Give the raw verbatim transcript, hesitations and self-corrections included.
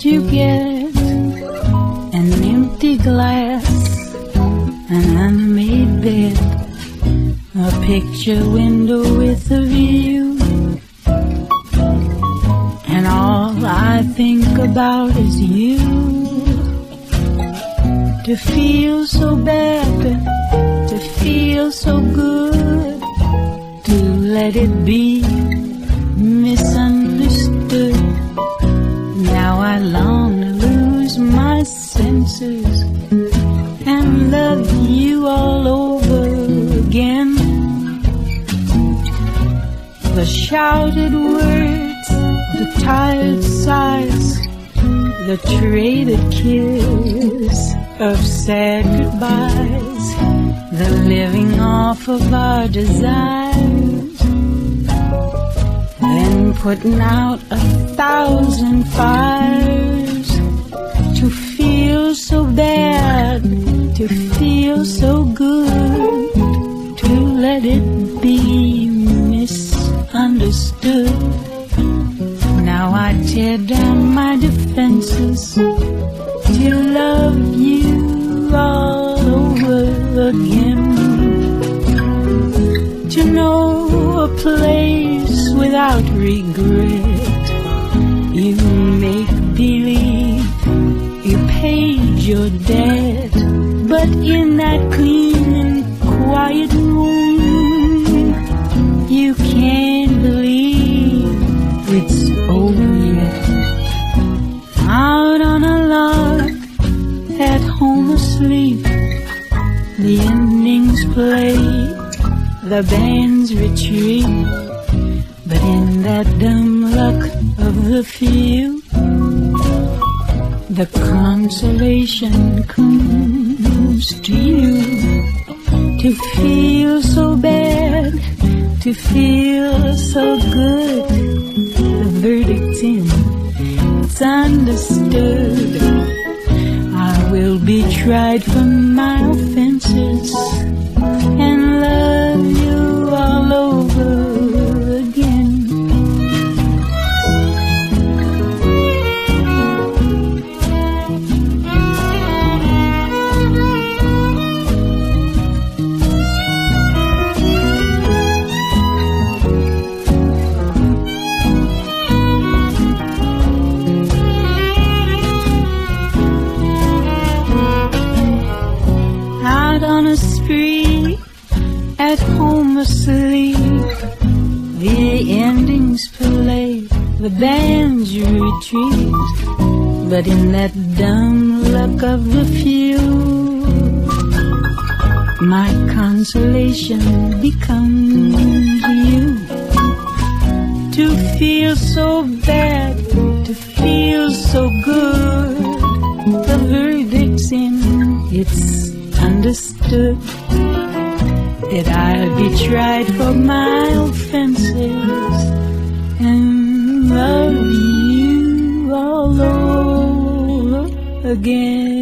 you get an empty glass, an unmade bed, a picture window with a view, and all I think about is you. To feel so bad, to feel so good, to let it be misunderstood. Now I long to lose my senses and love you all over again. The shouted words, the tired sighs, the traded kiss of sad goodbyes, the living off of our desires, then putting out a thousand fires. To feel so bad, to feel so good, to let it be misunderstood. Now I tear down my defenses to love you all over again. To know a place without regret. You make believe you paid your debt, but in that clean and quiet room, you can't believe it's over yet. Out on a log, at home asleep, the endings play, the bands retreat, but in that dumb luck of the few, the consolation comes to you. To feel so bad, to feel so good, the verdict's in, it's understood. I will be tried for my offenses and love you all over again. On a spree, at home asleep, the endings play, the bands retreat, but in that dumb luck of the few, my consolation becomes you. To feel so bad, to feel so good, the verdict's in, it's understood that I'll be tried for my offenses and love you all over again.